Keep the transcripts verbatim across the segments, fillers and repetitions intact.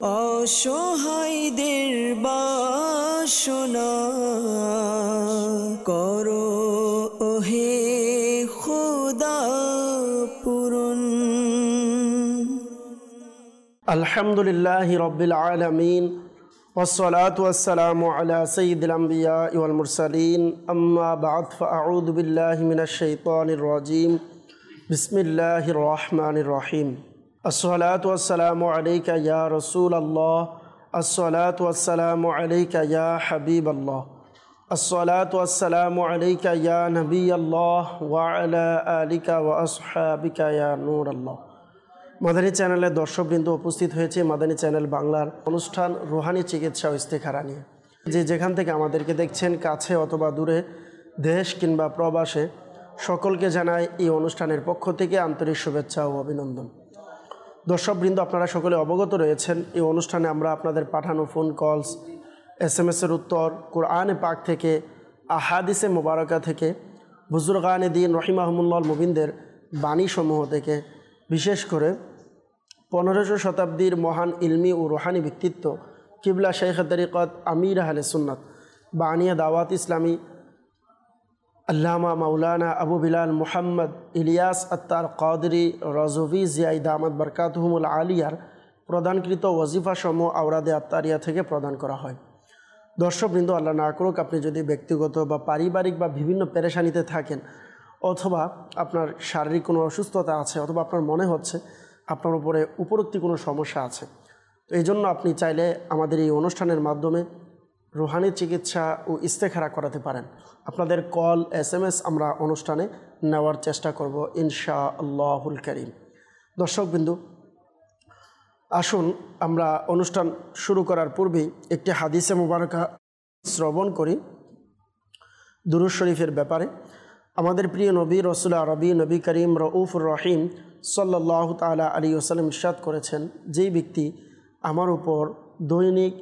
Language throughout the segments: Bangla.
অসহায়দের বাসনা করো ওহে খোদা পূরণ। আলহামদুলিল্লাহি রাব্বিল আলামিন والصلاة والسلام على سيد الأنبياء والمرسلين أما بعد فأعوذ بالله من الشيطان الرجيم بسم الله الرحمن الرحيم الصلاة والسلام عليك يا رسول الله الصلاة والسلام عليك يا حبيب الله الصلاة والسلام عليك يا نبي الله وعلى آلك وأصحابك يا نور الله। মাদানী চ্যানেলের দর্শকবৃন্দ উপস্থিত হয়েছে মাদানী চ্যানেল বাংলার অনুষ্ঠান রুহানি চিকিৎসা ও ইস্তেখারা নিয়ে। যে যেখান থেকে আমাদেরকে দেখছেন কাছে অথবা দূরে, দেশ কিংবা প্রবাসে, সকলকে জানাই এই অনুষ্ঠানের পক্ষ থেকে আন্তরিক শুভেচ্ছা ও অভিনন্দন। দর্শকবৃন্দ, আপনারা সকলে অবগত রয়েছেন এই অনুষ্ঠানে আমরা আপনাদের পাঠানো ফোন কলস, এস এম এসের উত্তর, কোরআনে পাক থেকে, আহাদিসে মোবারকা থেকে, বুজুর্গানে দ্বীন রহিমাহুমুল্লাহ মুবিনদের বাণীসমূহ থেকে, বিশেষ করে পনেরোশো শতাব্দীর মহান ইলমি ও রুহানি ব্যক্তিত্ব কিবলা শেখ তরিকত আমির আহলে সুন্নাত বানিয়া দাওয়াত ইসলামী আল্লামা মাওলানা আবু বিলাল মুহাম্মদ ইলিয়াস আত্তার কাদরি রজভি জিয়াই দামাত বরকাতুহুমুল আলিয়ার প্রদানকৃত ওয়াজিফা সমূহ আওরাদে আত্তারিয়া থেকে প্রদান করা হয়। দর্শকবৃন্দ, আল্লাহ না করুক আপনি যদি ব্যক্তিগত বা পারিবারিক বা বিভিন্ন পেরেশানিতে থাকেন, অথবা আপনার শারীরিক কোনো অসুস্থতা আছে, অথবা আপনার মনে হচ্ছে আপনার উপরে উপরোক্ত কোনো সমস্যা আছে, তো এই জন্য আপনি চাইলে আমাদের এই অনুষ্ঠানের মাধ্যমে রুহানি চিকিৎসা ও ইস্তেখারা করাতে পারেন। আপনাদের কল, এস এম এস আমরা অনুষ্ঠানে নেওয়ার চেষ্টা করব ইনশাআল্লাহুল কারীম। দর্শকবিন্দু, আসুন আমরা অনুষ্ঠান শুরু করার পূর্বেই একটি হাদিসে মুবারকা শ্রবণ করি দুরূদ শরীফের ব্যাপারে। আমাদের প্রিয় নবী রসুল আরবি নবী করিম রউফুর রহিম সাল্লাল্লাহু তাআলা আলাইহি ওয়াসাল্লাম ইরশাদ করেছেন, যেই ব্যক্তি আমার উপর দৈনিক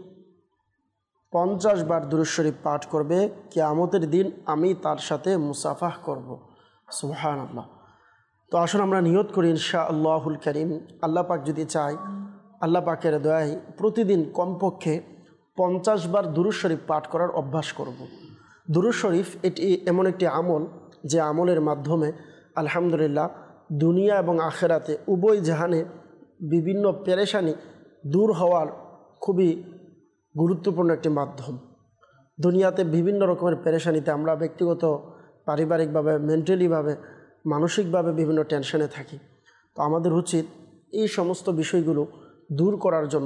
পঞ্চাশ বার দুরূদ শরীফ পাঠ করবে, কিয়ামতের দিন আমি তার সাথে মুসাফাহ করব। সুবহানাল্লাহ। তো আসুন আমরা নিয়ত করি ইনশাআল্লাহুল কারীম, আল্লাহ পাক যদি চায়, আল্লাহ পাকের দয়ায় প্রতিদিন কমপক্ষে পঞ্চাশ বার দুরূদ শরীফ পাঠ করার অভ্যাস করব। দুরূদ শরীফ এটি এমন একটি আমল যে আমলের মাধ্যমে আলহামদুলিল্লাহ দুনিয়া এবং আখেরাতে উভয় জাহানে বিভিন্ন পেরেশানি দূর হওয়ার খুবই গুরুত্বপূর্ণ একটি মাধ্যম। দুনিয়াতে বিভিন্ন রকমের পেরেশানিতে আমরা ব্যক্তিগত, পারিবারিকভাবে, মেন্টালিভাবে, মানসিকভাবে বিভিন্ন টেনশনে থাকি। তো আমাদের উচিত এই সমস্ত বিষয়গুলো দূর করার জন্য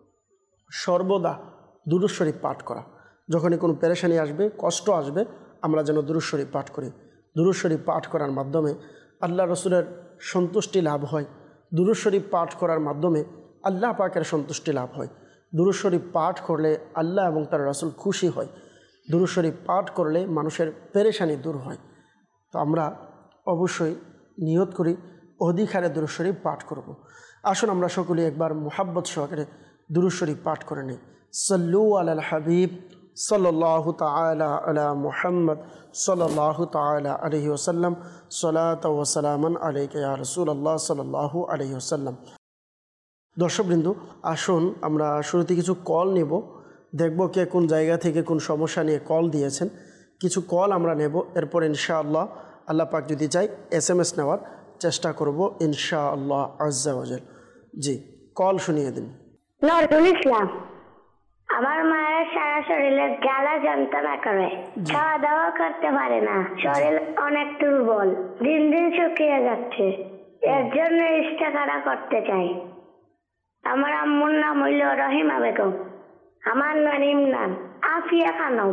সর্বদা দুরূদ শরীফ পাঠ করা। যখনই কোনো পেরেশানি আসবে, কষ্ট আসবে, আমরা যেন দুরূদ শরীফ পাঠ করি। দুরূদ শরীফ পাঠ করার মাধ্যমে আল্লাহ রসুলের সন্তুষ্টি লাভ হয়। দুরূদ শরীফ পাঠ করার মাধ্যমে আল্লাহ পাকের সন্তুষ্টি লাভ হয়। দুরূদ শরীফ পাঠ করলে আল্লাহ এবং তার রসুল খুশি হয়। দুরূদ শরীফ পাঠ করলে মানুষের পেরেশানি দূর হয়। তো আমরা অবশ্যই নিয়ত করি অধিক হারে দুরূদ শরীফ পাঠ করব। আসুন আমরা সকলে একবার মুহাব্বত সহকারে দুরূদ শরীফ পাঠ করে নিই। সাল্লু আলাল হাবিব সাল্লাল্লাহু তাআলা আলা মুহাম্মদ সাল্লাল্লাহু তাআলা আলাইহি ওয়াসাল্লাম সালাতাও ওয়া সালামান আলাইকা ইয়া রাসূলুল্লাহ সাল্লাল্লাহু আলাইহি ওয়াসাল্লাম। দর্শকবৃন্দ, আসুন আমরা শুরুতে কিছু কল নেব, দেখব কে কোন জায়গা থেকে কোন সমস্যা নিয়ে কল দিয়েছেন। কিছু কল আমরা নেব, এরপর ইনশাআল্লাহ আল্লাহ পাক যদি চাই এস এম এস নেওয়ার চেষ্টা করব ইনশাআল্লাহ আজ্জা ওয়াজাল। জি, কল শুনিয়ে দিন। নজরুল ইসলাম। আমার মায়ের সারা শরীরে জ্বালা যন্ত্রণা করে, খাওয়া দাওয়া করতে পারে না, শরীর অনেক দুর্বল, দিন দিন শুকিয়ে যাচ্ছে। এর জন্য ইস্তেখারা করতে চাই। আমার আম্মুর নাম হইল রহিমা বেগম, আমার নানির নাম আফিয়া খানম।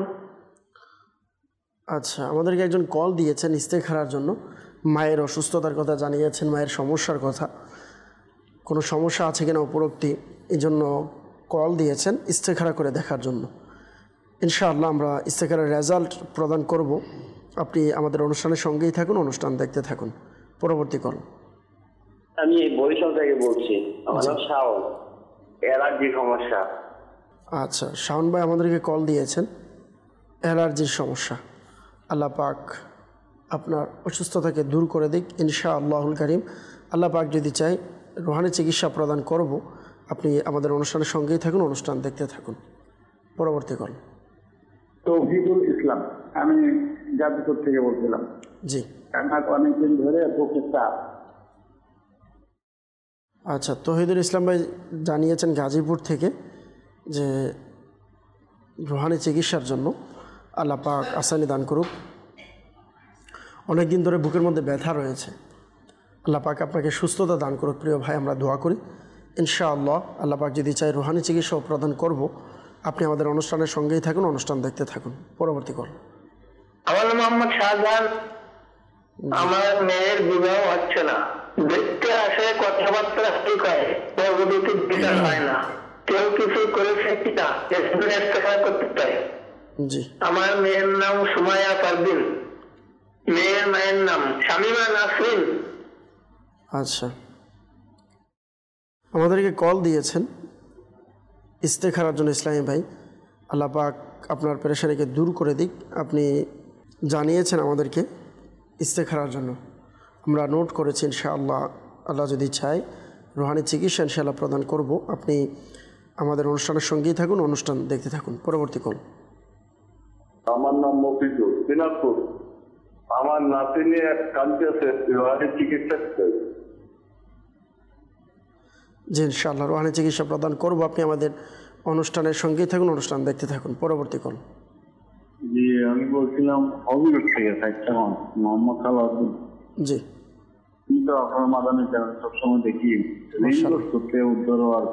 আচ্ছা, আমাদেরকে একজন কল দিয়েছেন ইস্তেখারার জন্য, মায়ের অসুস্থতার কথা জানিয়েছেন, মায়ের সমস্যার কথা, কোনো সমস্যা আছে কিনা উপরোক্তি, এই জন্য কল দিয়েছেন ইস্তেখারা করে দেখার জন্য। ইনশাআল্লাহ আমরা ইস্তেখারার রেজাল্ট প্রদান করব। আপনি আমাদের অনুষ্ঠানের সঙ্গেই থাকুন, অনুষ্ঠান দেখতে থাকুন। পরবর্তী কল। আমি বরিশাল থেকে বলছি, আমার নাম শাওন, অ্যালার্জি সমস্যা। আচ্ছা, শাওন ভাই আমাদেরকে কল দিয়েছেন, অ্যালার্জির সমস্যা। আল্লাহ পাক আপনার অসুস্থতাকে দূর করে দিক ইনশাআল্লাহুল কারীম। আল্লাহ পাক যদি চাই রুহানি চিকিৎসা প্রদান করব। আপনি আমাদের অনুষ্ঠানের সঙ্গেই থাকুন, অনুষ্ঠান দেখতে থাকুন। পরবর্তী কল। তৌহিদুল ইসলাম, আমি গাজীপুর থেকে বলছিলাম। জি, আমার অনেকদিন ধরে বুকে চাপ। আচ্ছা, তৌহিদুল ইসলাম ভাই জানিয়েছেন গাজীপুর থেকে যে রুহানি চিকিৎসার জন্য আল্লাহ পাক আসানি দান করুক। অনেক দিন ধরে বুকের মধ্যে ব্যথা রয়েছে, আল্লাহ পাক আপনাকে সুস্থতা দান করুক। প্রিয় ভাই, আমরা দোয়া করি ইনশাআল্লাহ আল্লাহ পাক যদি চাই রুহানি চিকিৎসাও প্রদান করব। আপনি আমাদের অনুষ্ঠানের সঙ্গেই থাকুন, অনুষ্ঠান দেখতে থাকুন। পরবর্তী কল। আমার নাম মোহাম্মদ শাহজাহান। আমার মেয়ের বিবাহ হচ্ছে না, দেখতে আসে, কথাবার্তা ঠিক হয়, পরবর্তীতে বিচার হয় না। কেউ কিছু করেছে কিনা করতে চাই। জি, আমার মেয়ের নাম সুমাইয়া পারভিন, মেয়ের মায়ের নাম শামিমা নাসরিন। আচ্ছা, আমাদেরকে কল দিয়েছেন ইস্তেখারার জন্য ইসলামী ভাই। আল্লাহ পাক আপনার পেরেশানিকে দূর করে দিক। আপনি জানিয়েছেন আমাদেরকে ইস্তেখারার জন্য, আমরা নোট করেছি। ইনশাআল্লাহ আল্লাহ যদি চাই রুহানি চিকিৎসা ইনশাআল্লাহ প্রদান করব। আপনি আমাদের অনুষ্ঠানের সঙ্গেই থাকুন, অনুষ্ঠান দেখতে থাকুন। পরবর্তী কল। আমার নাম মফিজুল, দিনাজপুর। আমার নাতিনি এক কাঁদতেছে, রুহানি চিকিৎসা চাই। জি, ইনশাআল্লাহ রুহানি চিকিৎসা প্রদান করব। আপনি আমাদের অনুষ্ঠানের সঙ্গেই থাকুন, অনুষ্ঠান দেখতে থাকুন। পরবর্তী কল। জি, আমি বলছিলাম হবিগঞ্জ থেকে থাকতাম, মোহাম্মদ আলাউদ্দিন। জি, কিন্তু আপনার মাদানী চ্যানেল সবসময় দেখি করতে উদ্ধার আর।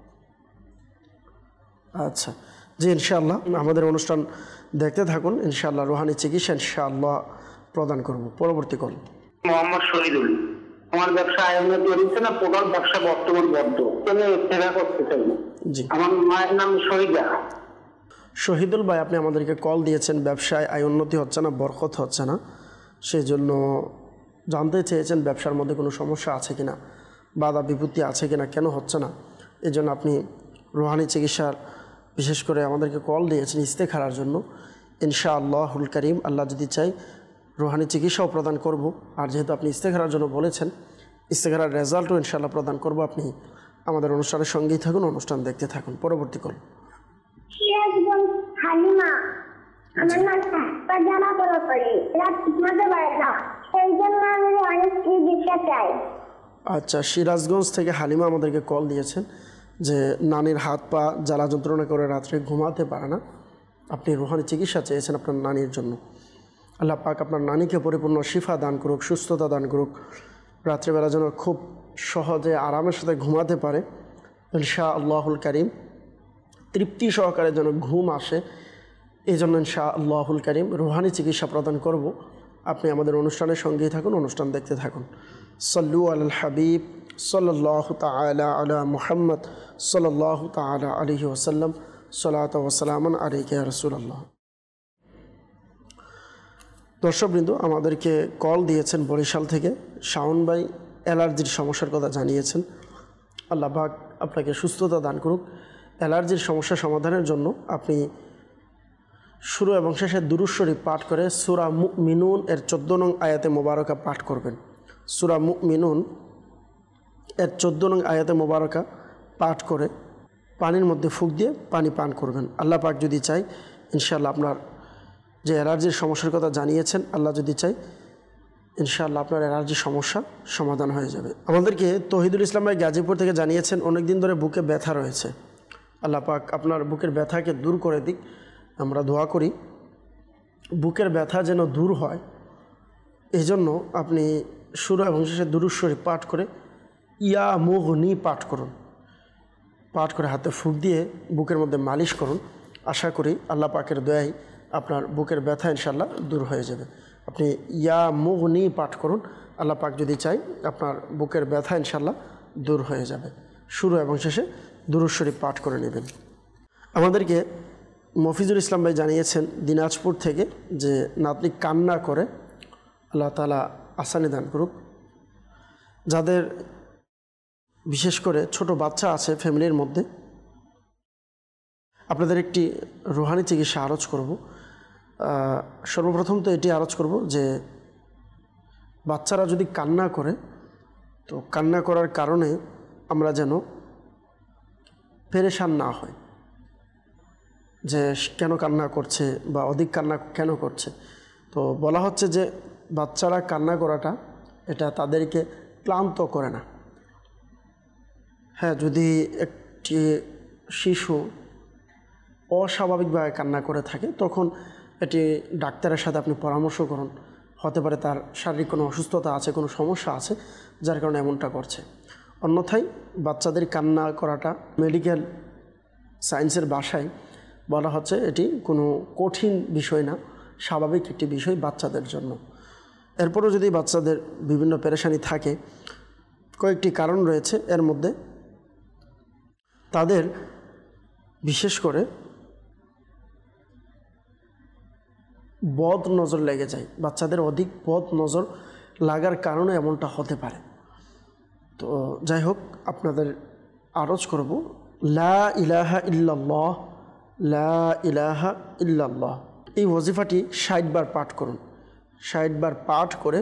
আচ্ছা, জি, ইনশাআল্লাহ আমাদের অনুষ্ঠান দেখতে থাকুন। ইনশাআল্লাহ রুহানি চিকিৎসা ইনশাআল্লাহ প্রদান করব। পরবর্তী কল। মোহাম্মদ শহীদুল। আমার ব্যবসা আয়োজন করেছে না, প্রধান ব্যবসা বর্তমান বদ্ধ, তুমি সেবা করতে চাই। জি, আমার মায়ের নাম শহীদা। শহীদুল ভাই, আপনি আমাদেরকে কল দিয়েছেন, ব্যবসায় আয় উন্নতি হচ্ছে না, বরকত হচ্ছে না, সেই জন্য জানতে চেয়েছেন ব্যবসার মধ্যে কোনো সমস্যা আছে কিনা, বাধা বিপত্তি আছে কিনা, কেন হচ্ছে না। এই জন্য আপনি রুহানি চিকিৎসার বিশেষ করে আমাদেরকে কল দিয়েছেন ইস্তেখারার জন্য। ইনশাআল্লাহুল কারীম আল্লাহ যদি চাই রুহানি চিকিৎসাও প্রদান করব। আর যেহেতু আপনি ইস্তেখারার জন্য বলেছেন, ইস্তেখারার রেজাল্টও ইনশাআল্লাহ প্রদান করব। আপনি আমাদের অনুষ্ঠানের সঙ্গেই থাকুন, অনুষ্ঠান দেখতে থাকুন। পরবর্তী কল। হালিমা, আমার নাম জামা পড়া করি, রাত ঘুমাতে পারে না, সেই জন্য আমি অনেক চিকিৎসা চাই। আচ্ছা, সিরাজগঞ্জ থেকে হালিমা আমাদেরকে কল দিয়েছেন যে নানির হাত পা জ্বালা যন্ত্রণা করে রাত্রে ঘুমাতে পারে না, আপনি রুহানি চিকিৎসা চেয়েছেন আপনার নানির জন্য। আল্লাহ পাক আপনার নানিকে পরিপূর্ণ শিফা দান করুক, সুস্থতা দান করুক, রাত্রেবেলা যেন খুব সহজে আরামের সাথে ঘুমাতে পারে। ইনশাআল্লাহুল কারীম তৃপ্তি সহকারে যেন ঘুম আসে, এই জন্য ইনশাআল্লাহুল কারীম রুহানি চিকিৎসা প্রদান করব। আপনি আমাদের অনুষ্ঠানের সঙ্গেই থাকুন, অনুষ্ঠান দেখতে থাকুন। সাল্লু আলাল হাবিব সাল্লাল্লাহু তাআলা আলা মুহাম্মদ সাল্লাল্লাহু তাআলা আলাইহি ওয়াসাল্লাম। সালাতু ওয়া সালামান আলাইকা ইয়া রাসূলুল্লাহ। দর্শকবৃন্দ, আমাদেরকে কল দিয়েছেন বরিশাল থেকে শাওন ভাই, অ্যালার্জির সমস্যার কথা জানিয়েছেন। আল্লাহ পাক আপনাকে সুস্থতা দান করুক। অ্যালার্জির সমস্যা সমাধানের জন্য আপনি শুরু এবং শেষে দুরূদ শরীফ পাঠ করে সূরা মুমিনুন এর চোদ্দ নং আয়াতে মোবারকা পাঠ করবেন। সূরা মুমিনুন এর চোদ্দ নং আয়াতে মোবারকা পাঠ করে পানির মধ্যে ফুঁক দিয়ে পানি পান করবেন। আল্লাহ পাক যদি চাই ইনশাআল্লাহ আপনার যে অ্যালার্জির সমস্যার কথা জানিয়েছেন, আল্লাহ যদি চাই ইনশাআল্লাহ আপনার অ্যালার্জির সমস্যা সমাধান হয়ে যাবে। আমাদেরকে তৌহিদুল ইসলাম ভাই গাজীপুর থেকে জানিয়েছেন অনেক দিন ধরে বুকে ব্যথা রয়েছে। আল্লাহ পাক আপনার বুকের ব্যথাকে দূর করে দিক। আমরা দোয়া করি বুকের ব্যথা যেন দূর হয়, এই জন্য আপনি শুরু এবং শেষে দুরূদ শরীফ পাঠ করে ইয়া মুগনি পাঠ করুন। পাঠ করে হাতে ফুঁক দিয়ে বুকের মধ্যে মালিশ করুন। আশা করি আল্লাহ পাকের দয়ায় আপনার বুকের ব্যথা ইনশাআল্লাহ দূর হয়ে যাবে। আপনি ইয়া মুগনি পাঠ করুন, আল্লাহ পাক যদি চাই আপনার বুকের ব্যথা ইনশাআল্লাহ দূর হয়ে যাবে। শুরু এবং শেষে দুরূদ শরীফ পাঠ করে নেবেন। আমাদেরকে মফিজুল ইসলাম ভাই জানিয়েছেন দিনাজপুর থেকে যে নাতনি কান্না করে, আল্লাহ তাআলা আসানি দান করুক। যাদের বিশেষ করে ছোট বাচ্চা আছে ফ্যামিলির মধ্যে, আপনাদের একটি রুহানি চিকিৎসা আরজ করব। সর্বপ্রথম তো এটি আরজ করব যে বাচ্চারা যদি কান্না করে, তো কান্না করার কারণে আমরা যেন পেরেশান না হয় যে কেন কান্না করছে বা অধিক কান্না কেন করছে। তো বলা হচ্ছে যে বাচ্চারা কান্না করাটা এটা তাদেরকে ক্লান্ত করে না। হ্যাঁ, যদি একটি শিশু অস্বাভাবিকভাবে কান্না করে থাকে তখন এটি ডাক্তারের সাথে আপনি পরামর্শ করুন। হতে পারে তার শারীরিক কোনো অসুস্থতা আছে, কোনো সমস্যা আছে যার কারণে এমনটা করছে। অন্যথায় বাচ্চাদের কান্না করাটা মেডিকেল সায়েন্সের ভাষায় বলা হচ্ছে এটি কোনো কঠিন বিষয় না, স্বাভাবিক একটি বিষয় বাচ্চাদের জন্য। এরপরও যদি বাচ্চাদের বিভিন্ন পেরেশানি থাকে, কয়েকটি কারণ রয়েছে। এর মধ্যে তাদের বিশেষ করে বদ নজর লেগে যায়, বাচ্চাদের অধিক বদ নজর লাগার কারণে এমনটা হতে পারে। তো যাই হোক, আপনাদের আরজ করব লা ইলাহা ইল্লাল্লাহ, লা ইলাহা ইল্লাল্লাহ, এই ওয়াজিফাটি ষাট বার পাঠ করুন। ষাট বার পাঠ করে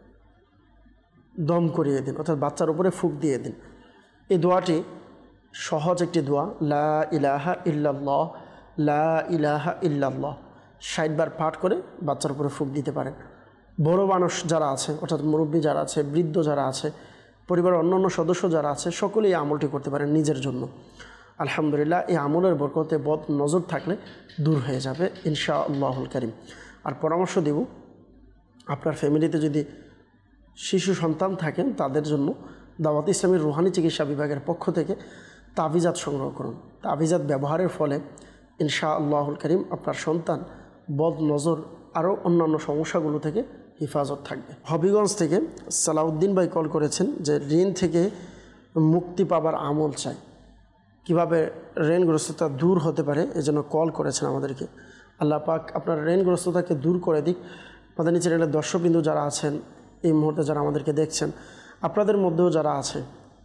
দম করিয়ে দিন, অর্থাৎ বাচ্চার উপরে ফুঁক দিয়ে দিন। এই দোয়াটি সহজ একটি দোয়া, লা ইলাহা ইল্লাল্লাহ, লা ইলাহা ইল্লাল্লাহ, ষাট বার পাঠ করে বাচ্চার উপরে ফুঁক দিতে পারেন। বড় মানুষ যারা আছে, অর্থাৎ মুরব্বী যারা আছে, বৃদ্ধ যারা আছে, পরিবারের অন্যান্য সদস্য যারা আছে, সকলেই এই আমলটি করতে পারেন নিজের জন্য। আলহামদুলিল্লাহ, এই আমলের বরকতে বদ নজর থাকলে দূর হয়ে যাবে ইনশাআল্লাহুল কারীম। আর পরামর্শ দেব, আপনার ফ্যামিলিতে যদি শিশু সন্তান থাকেন তাদের জন্য দাওয়াত ইসলামীর রুহানি চিকিৎসা বিভাগের পক্ষ থেকে তাবিজাত সংগ্রহ করুন। তাবিজাত ব্যবহারের ফলে ইনশাআল্লাহুল কারীম আপনার সন্তান বদ নজর আরও অন্যান্য সমস্যাগুলো থেকে হেফাজত থাকবে। হবিগঞ্জ থেকে সালাউদ্দিন ভাই কল করেছেন যে ঋণ থেকে মুক্তি পাবার আমল চাই, কিভাবে ঋণগ্রস্ততা দূর হতে পারে, এজন্য কল করেছেন আমাদেরকে। আল্লাহ পাক আপনার ঋণগ্রস্ততাকে দূর করে দিক। মাদানী চ্যানেলের দর্শকবৃন্দ যারা আছেন, এই মুহূর্তে যারা আমাদেরকে দেখছেন, আপনাদের মধ্যেও যারা আছে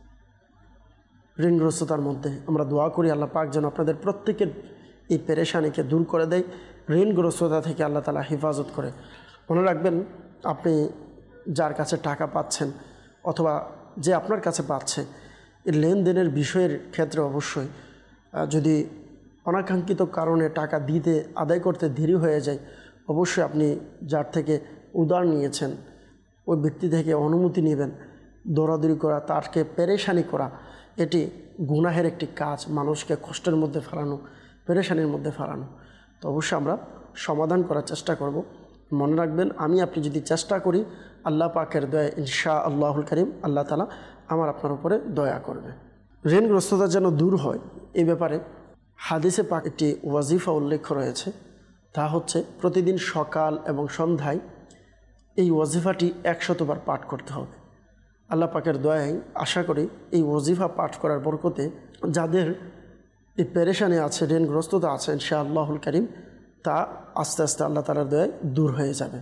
ঋণগ্রস্ততার মধ্যে, আমরা দোয়া করি আল্লাহ পাক যেন আপনাদের প্রত্যেকের এই পেরেশানিকে দূর করে দেয়, ঋণগ্রস্ততা থেকে আল্লাহ তাআলা হেফাজত করে। মনে রাখবেন, আপনি যার কাছে টাকা পাচ্ছেন অথবা যে আপনার কাছে পাচ্ছে, এই লেনদেনের বিষয়ের ক্ষেত্রে অবশ্যই যদি অনাকাঙ্ক্ষিত কারণে টাকা দিতে আদায় করতে দেরি হয়ে যায়, অবশ্যই আপনি যার থেকে উধার নিয়েছেন ওই ব্যক্তি থেকে অনুমতি নেবেন। দৌড়াদৌড়ি করা, তারকে পেরেশানি করা, এটি গুনাহের একটি কাজ, মানুষকে কষ্টের মধ্যে ফেলানো, পেরেশানির মধ্যে ফেলানো। তো অবশ্যই আমরা সমাধান করার চেষ্টা করব। মনে রাখবেন, আমি আপনি যদি চেষ্টা করি, আল্লাহ পাকের দয়া ইনশাআল্লাহুল কারীম আল্লাহ তাআলা আমার আপনার উপরে দয়া করবে। ঋণগ্রস্ততা যেন দূর হয়, এই ব্যাপারে হাদিসে পাক একটি ওয়াজিফা উল্লেখ রয়েছে। তা হচ্ছে প্রতিদিন সকাল এবং সন্ধ্যায় এই ওয়াজিফাটি একশতবার পাঠ করতে হবে। আল্লাহ পাকের দয়ায় আশা করি এই ওয়াজিফা পাঠ করার বরকতে যাদের এই পেরেশানি আছে, ঋণগ্রস্ততা আছে, ইনশাআল্লাহুল কারীম তা আস্তে আস্তে আল্লাহ তাআলার দয়ায় দূর হয়ে যাবে।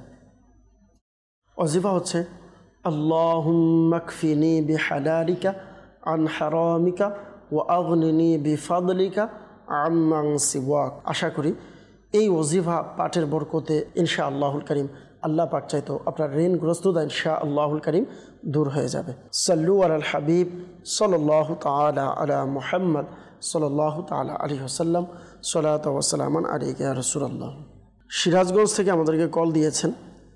ওয়াজিফা হচ্ছে আল্লাহুম্মা কফিনি বিহালালিকা আন হারামিকা ওয়া আগনিনি বিফাদলিকা আম্মান সিওয়াক। আশা করি এই ওয়াজিফা পাঠের বরকতে ইনশাআল্লাহুল কারীম আল্লাহ পাক চাইতো আপনার ঋণগ্রস্ততা ইনশাআল্লাহুল কারীম দূর হয়ে যাবে। সাল্লু আলাল হাবিব সাল্লাল্লাহু তাআলা আলা মুহাম্মদ সাল্লাল্লাহু তাআলা আলাইহি ওয়াসাল্লাম, সালাতু ওয়া সালামান আলাইকা ইয়া রাসূলুল্লাহ। সিরাজগঞ্জ থেকে আমাদেরকে কল দিয়েছেন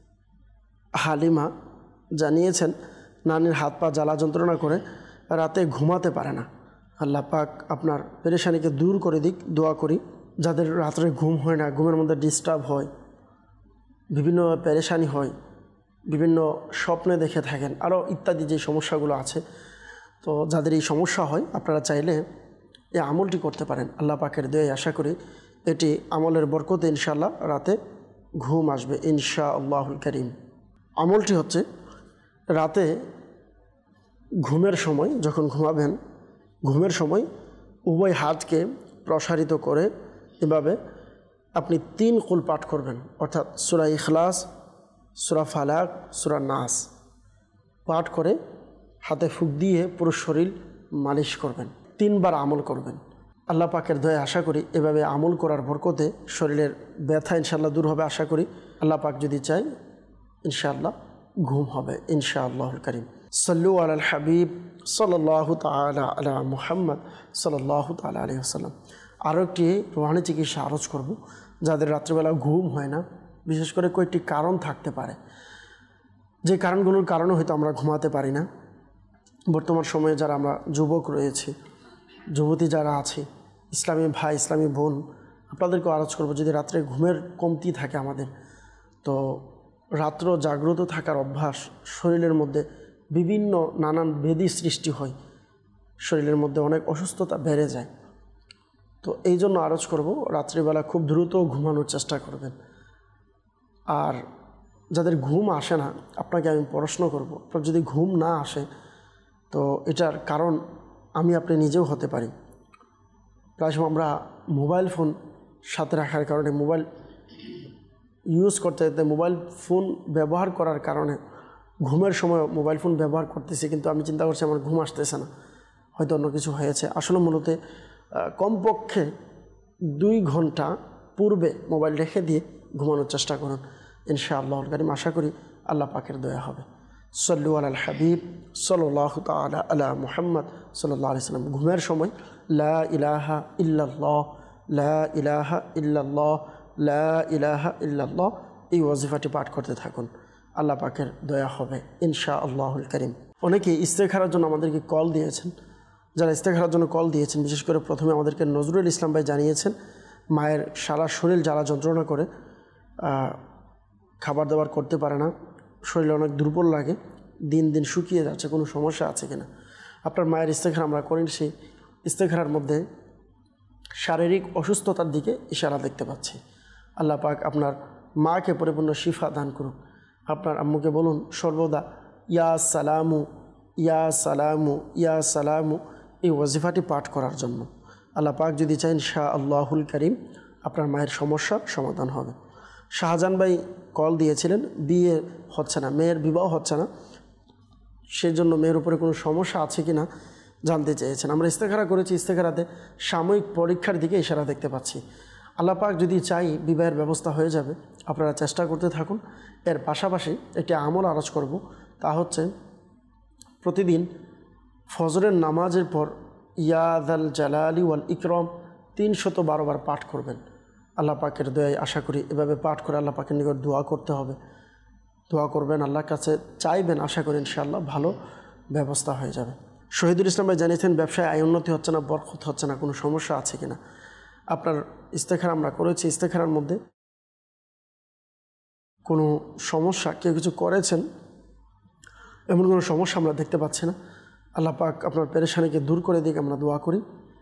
হালিমা, জানিয়েছেন নানির হাত পা জ্বালা যন্ত্রণা করে রাতে ঘুমাতে পারে না। আল্লাহ পাক আপনার পেরেশানিকে দূর করে দিক, দোয়া করি। যাদের রাত্রে ঘুম হয় না, ঘুমের মধ্যে ডিস্টার্ব হয়, বিভিন্ন পেরেশানি হয়, বিভিন্ন স্বপ্নে দেখে থাকেন, আরও ইত্যাদি যে সমস্যাগুলো আছে, তো যাদের এই সমস্যা হয় আপনারা চাইলে এই আমলটি করতে পারেন। আল্লাহ পাকের দয়ায় আশা করি এটি আমলের বরকতে ইনশাআল্লাহ রাতে ঘুম আসবে ইনশাআল্লাহুল কারীম। আমলটি হচ্ছে রাতে ঘুমের সময়, যখন ঘুমাবেন, ঘুমের সময় উভয় হাতকে প্রসারিত করে এভাবে আপনি তিন কুল পাঠ করবেন, অর্থাৎ সূরা ইখলাস, সূরা ফালাক, সূরা নাস পাঠ করে হাতে ফুঁক দিয়ে পুরো শরীর মালিশ করবেন, তিনবার আমল করবেন। আল্লাহ পাকের দয়ায় আশা করি এভাবে আমল করার বরকতে শরীরের ব্যথা ইনশাআল্লাহ দূর হবে। আশা করি আল্লাহ পাক যদি চাই ইনশাআল্লাহ ঘুম হবে ইনশাআল্লাহুল কারীম। সাল্লু আলাল হাবিব সাল্লাল্লাহু তাআলা আলা মুহাম্মদ সাল্লাল্লাহু তাআলা আলাইহি ওয়াসাল্লাম। আরও একটি রুহানি চিকিৎসা আরজ করব। যাদের রাত্রিবেলা ঘুম হয় না, বিশেষ করে কয়েকটি কারণ থাকতে পারে, যে কারণগুলোর কারণে হয়তো আমরা ঘুমাতে পারি না। বর্তমান সময়ে যারা আমরা যুবক রয়েছে, যুবতী যারা আছে, ইসলামী ভাই ইসলামী বোন, আপনাদেরকেও আরজ করব, যদি রাত্রে ঘুমের কমতি থাকে আমাদের, তো রাত্র জাগ্রত থাকার অভ্যাস শরীরের মধ্যে বিভিন্ন নানান ব্যাধি সৃষ্টি হয়, শরীরের মধ্যে অনেক অসুস্থতা বেড়ে যায়। তো এই জন্য আরজ করব, রাত্রিবেলা খুব দ্রুত ঘুমানোর চেষ্টা করবেন। আর যাদের ঘুম আসে না, আপনাকে আমি প্রশ্ন করব, আপনার যদি ঘুম না আসে তো এটার কারণ আমি আপনি নিজেও হতে পারি। প্রায় সময় আমরা মোবাইল ফোন সাথে রাখার কারণে, মোবাইল ইউজ করতে যেতে মোবাইল ফোন ব্যবহার করার কারণে ঘুমের সময় মোবাইল ফোন ব্যবহার করতেছি, কিন্তু আমি চিন্তা করছি আমার ঘুম আসতেছে না, হয়তো অন্য কিছু হয়েছে। আসলে মূলত কমপক্ষে দুই ঘন্টা পূর্বে মোবাইল রেখে দিয়ে ঘুমানোর চেষ্টা করুন, ইনশাআল্লাহুল কারীম। আশা করি আল্লাহ পাকের দয়া হবে। সাল্লু আলাল হাবিব সাল্লাল্লাহু তাআলা আলা মুহাম্মদ সাল্লাল্লাহু আলাইহি ওয়াসাল্লাম। ঘুমের সময় লা ইলাহা ইল্লাল্লাহ, লা ইলাহা ইল্লাল্লাহ, লা ইলাহা ইল্লাল্লাহ এই ওয়াজিফাটি পাঠ করতে থাকুন, আল্লাহ পাকের দয়া হবে ইনশাআল্লাহুল কারীম। অনেকেই ইস্তেখারার জন্য আমাদেরকে কল দিয়েছেন। যারা ইস্তেখারার জন্য কল দিয়েছেন, বিশেষ করে প্রথমে আমাদেরকে নজরুল ইসলাম ভাই জানিয়েছেন, মায়ের সারা শরীর যারা যন্ত্রণা করে, খাবার দাবার করতে পারে না, শরীরে অনেক দুর্বল লাগে, দিন দিন শুকিয়ে যাচ্ছে, কোনো সমস্যা আছে কিনা। আপনার মায়ের ইস্তেখারা আমরা করেন, সেই ইস্তেখারার মধ্যে শারীরিক অসুস্থতার দিকে ইশারা দেখতে পাচ্ছি। আল্লাহ পাক আপনার মাকে পরিপূর্ণ শিফা দান করুন। আপনার আম্মুকে বলুন সর্বদা ইয়া সালামু, ইয়া সালামু, ইয়া সালামু এই ওয়াজিফাটি পাঠ করার জন্য। আল্লাহ পাক যদি চান ইনশাআল্লাহুল কারীম আপনার মায়ের সমস্যা সমাধান হবে। শাহজাহান ভাই কল দিয়েছিলেন, বিয়ে হচ্ছে না, মেয়ের বিবাহ হচ্ছে না, সেই জন্য মেয়ের উপরে কোনো সমস্যা আছে কি না জানতে চেয়েছেন। আমরা ইস্তেখারা করেছি, ইস্তেখারাতে সাময়িক পরীক্ষার দিকে ইশারা দেখতে পাচ্ছি। আল্লাহ পাক যদি চাই বিবাহের ব্যবস্থা হয়ে যাবে, আপনারা চেষ্টা করতে থাকুন। এর পাশাপাশি একটি আমল আরজ করব, তা হচ্ছে প্রতিদিন ফজরের নামাজের পর ইয়া যাল জালালি ওয়াল ইকরাম তিনশত বারো বার পাঠ করবেন। আল্লাহ পাকের দয়ায় আশা করি এভাবে পাঠ করে আল্লাহ পাকের নিকট দোয়া করতে হবে, দোয়া করবেন, আল্লাহর কাছে চাইবেন, আশা করি ইনশাআল্লাহ ভালো ব্যবস্থা হয়ে যাবে। শহীদুল ইসলাম ভাই জানিয়েছেন ব্যবসায় আয় উন্নতি হচ্ছে না, বরকত হচ্ছে না, কোনো সমস্যা আছে কিনা। আপনার ইস্তেখারা আমরা করেছি, ইস্তেখারার মধ্যে কোনো সমস্যা, কেউ কিছু করেছেন এমন কোনো সমস্যা আমরা দেখতে পাচ্ছি না। আল্লাহ পাক আপনার পেরেশানিকে দূর করে দিকে আমরা দোয়া করি।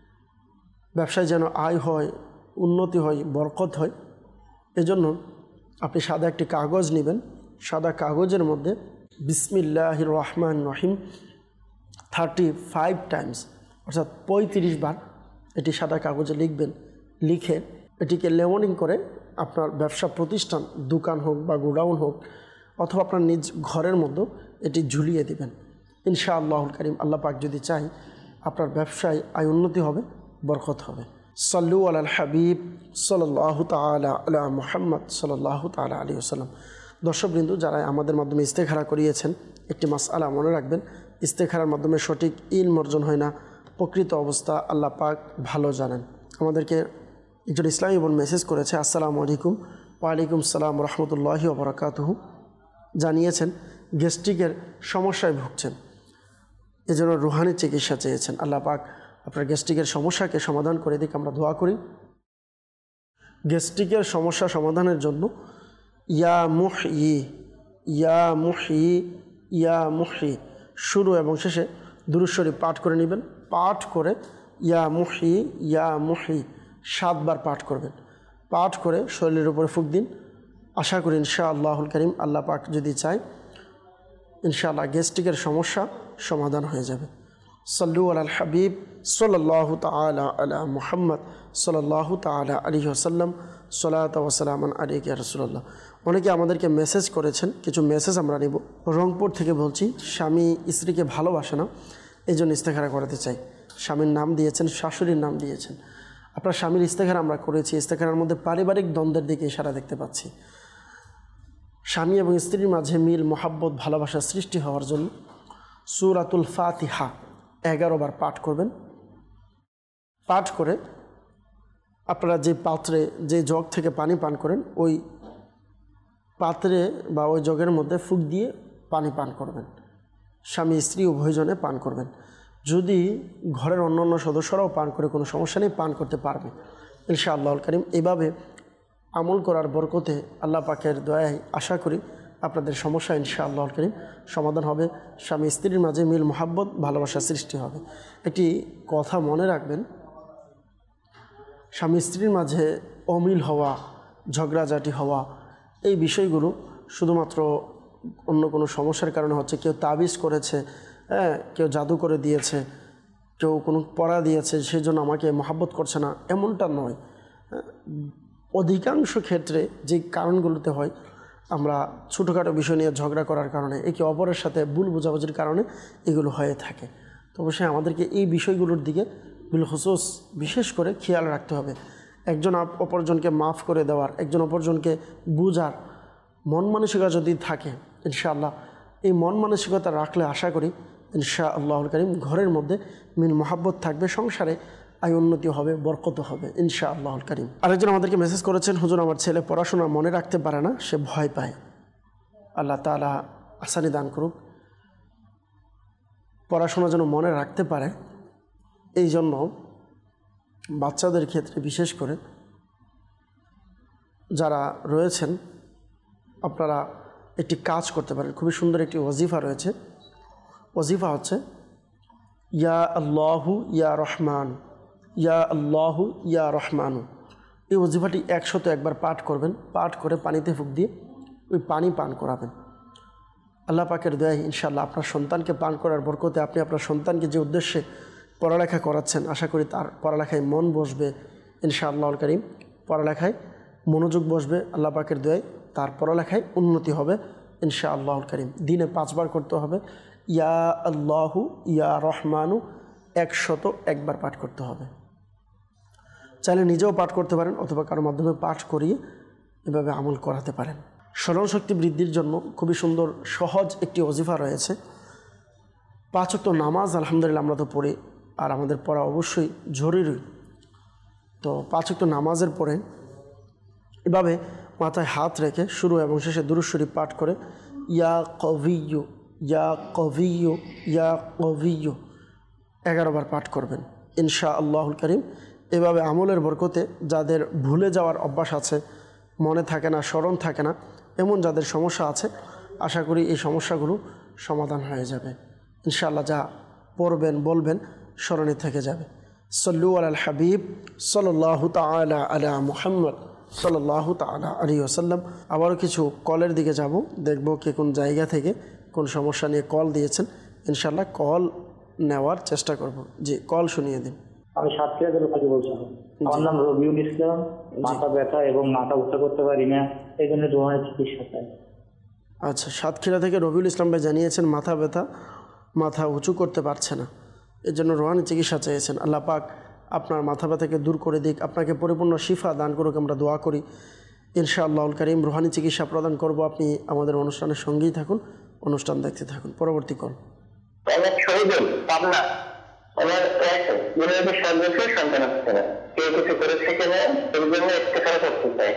ব্যবসায় যেন আয় হয়, উন্নতি হয়, বরকত হয়, এজন্য আপনি সাদা একটি কাগজ নেবেন, সাদা কাগজের মধ্যে বিসমিল্লাহির রহমানির রহিম থার্টি ফাইভ টাইমস অর্থাৎ পঁয়ত্রিশ বার এটি সাদা কাগজে লিখবেন। লিখে এটিকে লেমনিং করে আপনার ব্যবসা প্রতিষ্ঠান, দোকান হোক বা গোডাউন হোক অথবা আপনার নিজ ঘরের মধ্যে এটি ঝুলিয়ে দিবেন। ইনশাআল্লাহুল কারীম আল্লাহ পাক যদি চাই আপনার ব্যবসায় আয় উন্নতি হবে, বরকত হবে। সাল্লু আলাল হাবিব সাল্লাল্লাহু তাআলা আলা মুহাম্মদ সাল্লাল্লাহু তাআলা আলাইহি ওয়াসাল্লাম। দর্শকবৃন্দ, যারা আমাদের মাধ্যমে ইস্তেখারা করিয়েছেন, একটি মাসআলা মনে রাখবেন, ইস্তেখারার মাধ্যমে সঠিক ইলম অর্জন হয় না, প্রকৃত অবস্থা আল্লাহ পাক ভালো জানেন। আমাদেরকে একজন ইসলামী বোন মেসেজ করেছে, আসসালামু আলাইকুম। ওয়ালাইকুম সালাম রহমতুল্লাহি ওয়া বারাকাতুহু। জানিয়েছেন গ্যাস্ট্রিকের সমস্যায় ভুগছেন, এজন্য রুহানি চিকিৎসা চেয়েছেন। আল্লাহ পাক আপনার গ্যাস্ট্রিকের সমস্যাকে সমাধান করে দিক, আমরা দোয়া করি। গ্যাস্ট্রিকের সমস্যা সমাধানের জন্য ইয়া মুহয়ি, ইয়া মুহয়ি, ইয়া মুহয়ি শুরু এবং শেষে দুরূদ শরীফ পাঠ করে নেবেন। পাঠ করে ইয়া মুহয়ি, ইয়া মুহয়ি সাতবার পাঠ করবেন। পাঠ করে শরীরের উপরে ফুঁক দিন। আশা করি ইনশাআল্লাহুল কারীম আল্লাহ পাক যদি চায় ইনশাআল্লাহ গ্যাস্ট্রিকের সমস্যা সমাধান হয়ে যাবে। সাল্লু আলাল হাবিব সাল্লাল্লাহু তাআলা আলা মুহাম্মদ সাল্লাল্লাহু তাআলা আলাইহি ওয়াসাল্লাম। সালাতু ওয়া সালামান আলাইকা ইয়া রাসূলুল্লাহ। অনেকে আমাদেরকে মেসেজ করেছেন, কিছু মেসেজ আমরা নেব। রংপুর থেকে বলছি, স্বামী স্ত্রীকে ভালোবাসে না, এই জন্য ইস্তেখারা করাতে চাই। স্বামীর নাম দিয়েছেন, শাশুড়ির নাম দিয়েছেন। আপনার স্বামীর ইস্তেখারা আমরা করেছি। ইস্তেখারার মধ্যে পারিবারিক দ্বন্দ্বের দিকে ইশারা দেখতে পাচ্ছি। স্বামী এবং স্ত্রীর মাঝে মিল, মহাব্বত, ভালোবাসা সৃষ্টি হওয়ার জন্য সূরাতুল ফাতিহা এগারো বার পাঠ করবেন। পাঠ করে আপনারা যে পাত্রে, যে জগ থেকে পানি পান করেন, ওই পাত্রে বা ওই জগের মধ্যে ফুঁক দিয়ে পানি পান করবেন। স্বামী স্ত্রী উভয়জনে পান করবেন। যদি ঘরের অন্য অন্য সদস্যরাও পান করে কোনো সমস্যা নেই, পান করতে পারবে ইনশাআল্লাহুল কারীম। এভাবে আমল করার বরকতে আল্লাহ পাকের দয়ায় আশা করি আপনাদের সমস্যা ইনশাআল্লাহুল কারীম সমাধান হবে। স্বামী স্ত্রীর মাঝে মিল মোহাব্বত, ভালোবাসা সৃষ্টি হবে। একটি কথা মনে রাখবেন, স্বামী স্ত্রীর মাঝে অমিল হওয়া, ঝগড়াঝাটি হওয়া, এই বিষয়গুলো শুধুমাত্র অন্য কোনো সমস্যার কারণে হচ্ছে। কেউ তাবিজ করেছে, হ্যাঁ, কেউ জাদু করে দিয়েছে, কেউ কোনো পড়া দিয়েছে, সেই জন্য আমাকে মহাব্বত করছে না, এমনটা নয়। অধিকাংশ ক্ষেত্রে যে কারণগুলোতে হয়, আমরা ছোটোখাটো বিষয় নিয়ে ঝগড়া করার কারণে, একে অপরের সাথে ভুল বোঝাবুঝির কারণে এগুলো হয়ে থাকে। তো অবশ্যই আমাদেরকে এই বিষয়গুলোর দিকে বিলখুসুস বিশেষ করে খেয়াল রাখতে হবে। একজন অপরজনকে মাফ করে দেওয়ার, একজন অপরজনকে বুঝার মন মানসিকতা যদি থাকে, ইনশাআল্লাহ এই মন মানসিকতা রাখলে আশা করি ইনশাআল্লাহুল কারীম ঘরের মধ্যে মিল মোহাব্বত থাকবে, সংসারে আয় উন্নতি হবে, বরকত হবে ইনশাআল্লাহুল কারীম। আরেকজন আমাদেরকে মেসেজ করেছেন, হুজুর আমার ছেলে পড়াশোনা মনে রাখতে পারে না, সে ভয় পায়, আল্লাহ তাআলা আসানি দান করুক, পড়াশোনা যেন মনে রাখতে পারে। এই জন্য বাচ্চাদের ক্ষেত্রে বিশেষ করে যারা রয়েছেন, আপনারা একটি কাজ করতে পারেন। খুবই সুন্দর একটি ওয়াজিফা রয়েছে। ওয়াজিফা হচ্ছে ইয়া আল্লাহু ইয়া রহমান, ইয়া আল্লাহু ইয়া রহমানু। এই ওয়াজিফাটি একশত একবার পাঠ করবেন। পাঠ করে পানিতে ফুঁক দিয়ে ওই পানি পান করাবেন। আল্লাহ পাকের দয়ায় ইনশাআল্লাহ আপনার সন্তানকে পান করার বরকতে আপনি আপনার সন্তানকে যে উদ্দেশ্যে পড়ালেখা করাচ্ছেন, আশা করি তার পড়ালেখায় মন বসবে ইনশাআল্লাহুল কারীম। পড়ালেখায় মনোযোগ বসবে, আল্লাহ পাকের দয়ায় তার পড়ালেখায় উন্নতি হবে ইনশাআল্লাহুল কারীম। দিনে পাঁচবার করতে হবে ইয়া আল্লাহু ইয়া রহমানু, একশত একবার পাঠ করতে হবে। চাইলে নিজেও পাঠ করতে পারেন অথবা কারোর মাধ্যমে পাঠ করিয়ে এভাবে আমল করাতে পারেন। স্মরণ শক্তি বৃদ্ধির জন্য খুবই সুন্দর সহজ একটি ওয়াজিফা রয়েছে। পাঁচ ওয়াক্ত নামাজ আলহামদুলিল্লাহ আমরা তো পড়ি, আর আমাদের পড়া অবশ্যই জরুরি। তো পাঁচ ওয়াক্ত নামাজের পরে এভাবে মাথায় হাত রেখে শুরু এবং শেষে দুরূদ শরীফ পাঠ করে ইয়া কবিয়্যু ইয়া কবিয়্যু ইয়া কবিয়্যু এগারো বার পাঠ করবেন ইনশাআল্লাহুল কারীম। এভাবে আমলের বরকতে যাদের ভুলে যাওয়ার অভ্যাস আছে, মনে থাকে না, স্মরণ থাকে না, এমন যাদের সমস্যা আছে, আশা করি এই সমস্যাগুলো সমাধান হয়ে যাবে ইনশাআল্লাহ। যা পড়বেন বলবেন স্মরণে থেকে যাবে। সল্লু আলাল হাবিব সাল্লাল্লাহু তাআলা আলা মুহাম্মদ সাল্লাল্লাহু তাআলা আলাইহি ওয়াসাল্লাম। আবারও কিছু কলের দিকে যাব, দেখব কে কোন জায়গা থেকে কোন সমস্যা নিয়ে কল দিয়েছেন। ইনশাআল্লাহ কল নেওয়ার চেষ্টা করব। জি, কল শুনিয়ে দিন। আমি সাতক্ষীরা জেলা থেকে বলছি। আমার নাম রবিউল ইসলাম। মাথা ব্যথা এবং মাথা উঁচা করতে পারি না, এই জন্য রোহানি চিকিৎসা চাই। আচ্ছা, সাতক্ষীরা থেকে রবিউল ইসলাম ভাই জানিয়েছেন মাথা ব্যথা, মাথা উঁচু করতে পারছে না, এর জন্য রোহানি চিকিৎসা চেয়েছেন। আল্লাহ পাক আপনার মাথা ব্যথাকে দূর করে দিক, আপনাকে পরিপূর্ণ শিফা দান করুক, আমরা দোয়া করি ইনশাআল্লাহুল কারীম। রোহানি চিকিৎসা প্রদান করব। আপনি আমাদের অনুষ্ঠানের সঙ্গেই থাকুন, অনুষ্ঠান দেখতে থাকুন। পরবর্তী কল। সন্তান হচ্ছে না, কেউ কিছু করেছে কিনা এর জন্য ইস্তেখারা করতে চাই।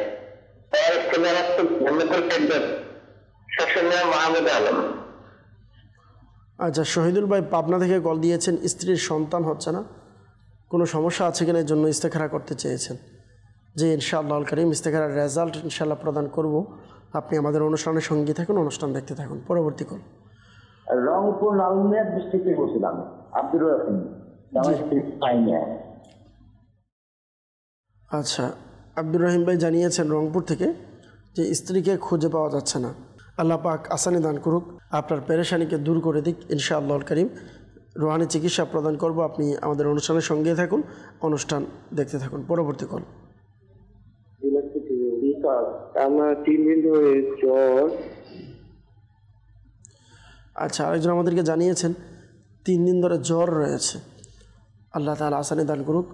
মাহমুদ আলম। আচ্ছা, শহীদুল ভাই পাবনা থেকে কল দিয়েছেন, স্ত্রীর সন্তান হচ্ছে না, কোনো সমস্যা আছে কিনা এর জন্য ইস্তেখারা করতে চেয়েছেন। যে ইনশাআল্লাহুল কারীম ইস্তেখারার রেজাল্ট ইনশাআল্লাহ প্রদান করব। আপনি আমাদের অনুষ্ঠানের সঙ্গী থাকুন, অনুষ্ঠান দেখতে থাকুন। পরবর্তী কল। রংপুর লালমিয়া ডিস্ট্রিক্টে বলছিলাম, আব্দুর রহিম। আচ্ছা, আব্দুর রহিম ভাই জানিয়েছেন রংপুর থেকে যে স্ত্রীকে খুঁজে পাওয়া যাচ্ছে না। আল্লাহ পাক আসানি দান করুক, আপনার পেরেশানিকে দূর করে দিক ইনশাআল্লাহুল কারীম। রোহানি চিকিৎসা প্রদান করব। আপনি আমাদের অনুষ্ঠানের সঙ্গে থাকুন, অনুষ্ঠান দেখতে থাকুন। পরবর্তী কল। আমার তিন দিন ধরে জ্বর। আচ্ছা, আরেকজন আমাদেরকে জানিয়েছেন তিন দিন ধরে জ্বর রয়েছে। আল্লাহ তাআলা আসানি দান করুক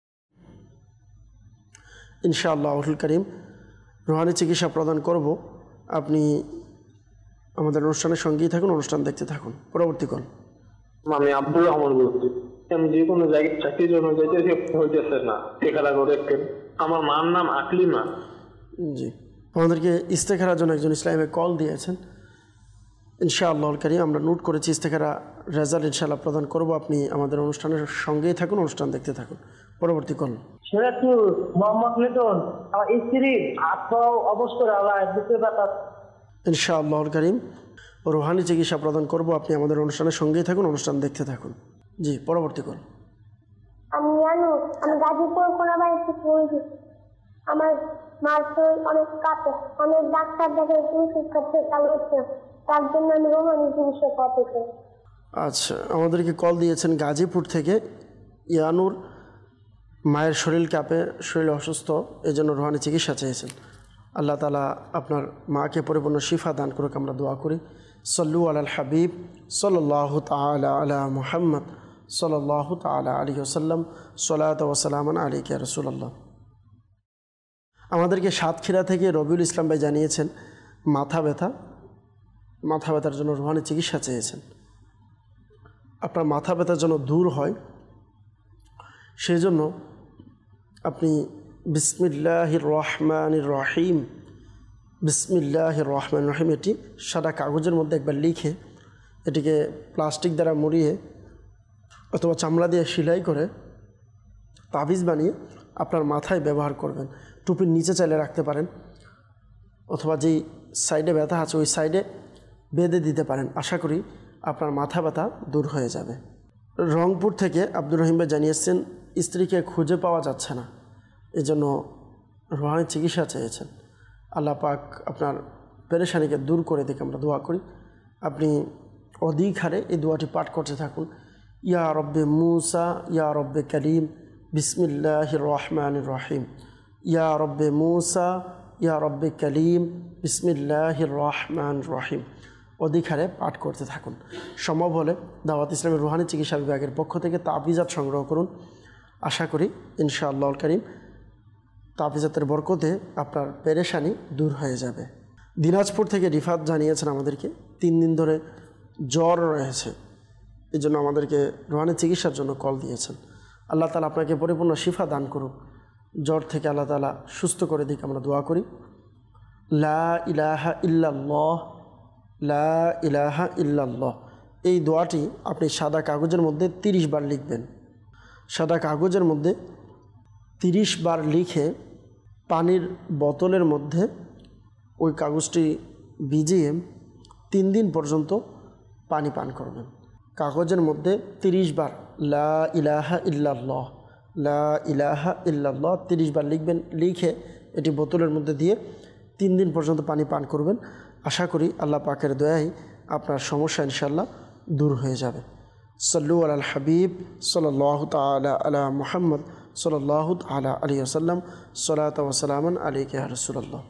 ইনশাআল্লাহুল কারীম। রোহানি চিকিৎসা প্রদান করব। আপনি আমাদের অনুষ্ঠানের সঙ্গেই থাকুন, অনুষ্ঠান দেখতে থাকুন। পরবর্তী কল। আমি আব্দুর রহমান বলছি। আমি যে কোনো জায়গায় চাকরির জন্য যাইতেছি, হইতেছে না, টেকারা করে আমার মার নাম আকলিমা। জি, আমাদেরকে ইস্তেখারার জন্য একজন ইসলামে কল দিয়েছেন। ইনশাআল্লাহ কারীম আমরা নোট করেছি, ইস্তেখারা রেজাল্ট ইনশাআল্লাহ প্রদান করব। আপনি আমাদের অনুষ্ঠানের সঙ্গেই থাকুন, অনুষ্ঠান দেখতে থাকুন। পরবর্তী কল। শরীয়তপুর মোহাম্মদ লিটন, আমার স্ত্রী হাত পা অবস্থা আল্লাহ বুঝতে পারতাম। ইনশাআল্লাহ কারীম রুহানি চিকিৎসা প্রদান করব। আপনি আমাদের অনুষ্ঠানের সঙ্গেই থাকুন, অনুষ্ঠান দেখতে থাকুন। জি, পরবর্তী কল। আমি জানো আমি গাজীপুর কোনাবাড়ি থেকে বলছি। আমার মার শরীর অনেক কাঁপে, অনেক ডাক্তার দেখে ওষুধ করতে চালিয়েছে, তার জন্য আমি রোহানি চিকিৎসা করতে চাই। আচ্ছা, আমাদেরকে কল দিয়েছেন গাজীপুর থেকে ইয়ানুর। মায়ের শরীর কাঁপে, শরীর অসুস্থ, এই জন্য রুহানি চিকিৎসা চেয়েছেন। আল্লাহ তাআলা আপনার মাকে পরিপূর্ণ শিফা দান করুক, আমরা দোয়া করি। সল্লু আলাল হাবিব সাল্লাল্লাহু তাআলা আলা মুহাম্মদ সাল্লাল্লাহু তাআলা আলাইহি ওয়াসাল্লাম, সলাত ওয়া সালামান আলাইকা ইয়া রাসূলুল্লাহ। আমাদেরকে সাতক্ষীরা থেকে রবিউল ইসলাম ভাই জানিয়েছেন মাথা ব্যথা, মাথা ব্যথার জন্য রুহানি চিকিৎসা চেয়েছেন। আপনার মাথা ব্যথার জন্য দূর হয়, সেই জন্য আপনি বিসমিল্লাহির রহমানির রহিম, বিসমিল্লাহির রহমানির রহিম এটি সাদা কাগজের মধ্যে একবার লিখে এটিকে প্লাস্টিক দ্বারা মুড়িয়ে অথবা চামড়া দিয়ে সেলাই করে তাবিজ বানিয়ে আপনার মাথায় ব্যবহার করবেন। টুপির নিচে চাইলে রাখতে পারেন, অথবা যেই সাইডে ব্যথা আছে ওই সাইডে বেঁধে দিতে পারেন। আশা করি আপনার মাথা ব্যথা দূর হয়ে যাবে। রংপুর থেকে আব্দুর রহিম ভাই জানিয়েছেন স্ত্রীকে খুঁজে পাওয়া যাচ্ছে না, এজন্য রুহানি চিকিৎসা চেয়েছেন। আল্লাহ পাক আপনার পেরেশানিকে দূর করে দিকে আমরা দোয়া করি। আপনি অধিক হারে এই দোয়াটি পাঠ করতে থাকুন। ইয়া রব্বে মুসা ইয়া রব্বে করিম বিসমিল্লাহির রহমানির রহিম, ইয়া রব্বে মুসা ইয়া রব্বে করিম বিসমিল্লাহির রহমানির রহিম। অধিক হারে পাঠ করতে থাকুন। সম্ভব হলে দাওয়াত ইসলামের রুহানি চিকিৎসা বিভাগের পক্ষ থেকে তাবিজাত সংগ্রহ করুন। আশা করি ইনশাআল্লাহ কারীম তাবিজাতের বরকতে আপনার পেরেশানি দূর হয়ে যাবে। দিনাজপুর থেকে রিফাত জানিয়েছেন আমাদেরকে তিন দিন ধরে জ্বর রয়েছে, এই জন্য আমাদেরকে রুহানি চিকিৎসার জন্য কল দিয়েছেন। আল্লাহ তাআলা আপনাকে পরিপূর্ণ শিফা দান করুক, জ্বর থেকে আল্লাহ তাআলা সুস্থ করে দিক আমরা দোয়া করি। লা ইলাহা ইল্লাল্লাহ, লা ইলাহা ইল্লাল্লাহ, এই দোয়াটি আপনি সাদা কাগজের মধ্যে তিরিশ বার লিখবেন। সাদা কাগজের মধ্যে তিরিশ বার লিখে পানির বোতলের মধ্যে ওই কাগজটি ভিজিয়ে তিন দিন পর্যন্ত পানি পান করবেন। কাগজের মধ্যে তিরিশ বার লা ইলাহা ইল্লাল্লাহ, লা ইলাহা ইল্লাল্লাহ তিরিশ বার লিখবেন। লিখে এটি বোতলের মধ্যে দিয়ে তিন দিন পর্যন্ত পানি পান করবেন। আশা করি আল্লাহ পাকের দয়ায় আপনার সমস্যা ইনশাআল্লাহ দূর হয়ে যাবে। সল্লু আলাল হাবিব সাল্লাল্লাহু তাআলা আলা মুহাম্মদ সাল্লাল্লাহু তাআলা আলাইহি ওয়াসাল্লাম, সলাত ওয়া সালামান আলাইকা ইয়া রাসূলুল্লাহ।